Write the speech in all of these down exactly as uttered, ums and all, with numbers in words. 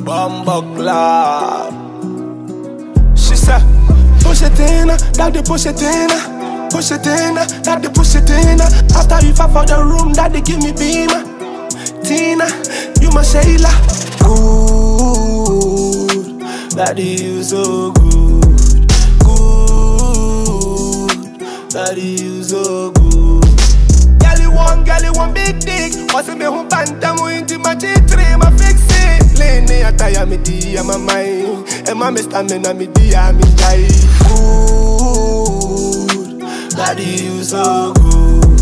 Bumbo Club. She said, push it in, daddy push it in. Push it in, daddy push it in. After you fight for the room, daddy give me beamer. Tina, you my Shayla. Good, daddy you so good. Good, daddy you so good. Girl you want, girl you want big dick. What's me who banta mo into my G three, my fix it. Lene ataya me di ya my mind. And my stamina me di ya me die. Good, daddy you so good.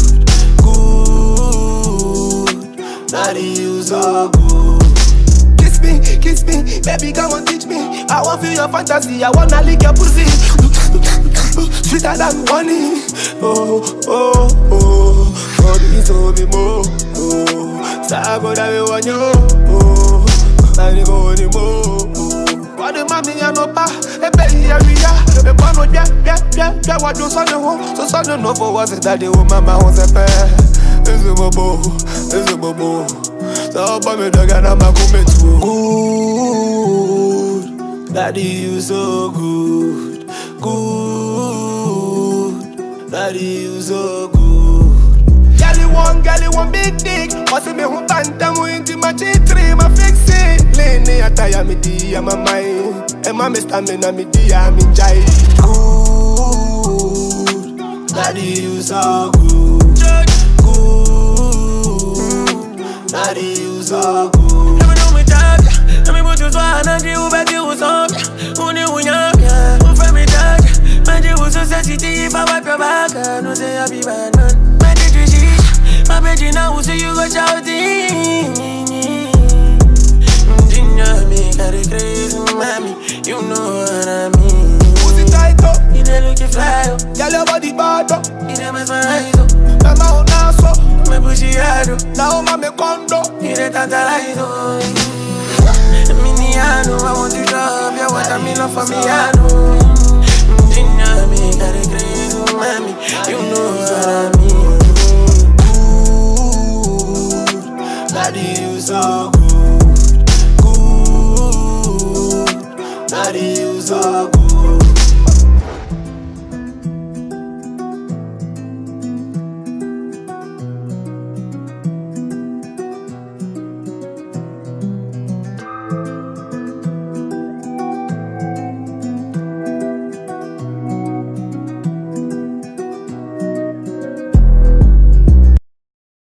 Good, daddy you so good. Kiss me, kiss me, baby come on teach me. I want feel your fantasy, I wanna lick your pussy. Sweeter than honey. Oh, oh, oh. For this hold me more. Oh, Sago that we want you. Oh, I need go anymore. What the mommy and opa, a baby area. A bono, yeah, yeah, yeah, yeah. What do son of home? So son of no for what's it that the woman wants a pair. This is a bobo, this is a bobo. So for me, dog, and I'm a good good. Daddy, you so good. Good, daddy you so good. Girl you want, girl you want big dick. What's me who banta mo into my G three, my fix it. Lene ataya me di ya my mind. And my stamina me di ya me jai. Good, daddy you so good. Good, daddy you so good. Let me know me talk, let me put you so hard and you bet you song. Uni unya, who from me talk. Man, you was so sensitive if I wipe your back. I know say I be bad man. Man, did you see? My baby now will see you go shouting. Ginger me, carry crazy, mommy. You know what I mean. Pussy tight up, You dey look it fly up. girl your body bad up. You dey mess my eyes up. My mouth now so, Me pussy hard up. now I'm a condo. You dey tantalize up. Mini I know I want to drop. You want a me love for me I know. Ginger me, carry crazy, mommy. You know what I mean. Good, daddy you so good. Good, daddy you so good.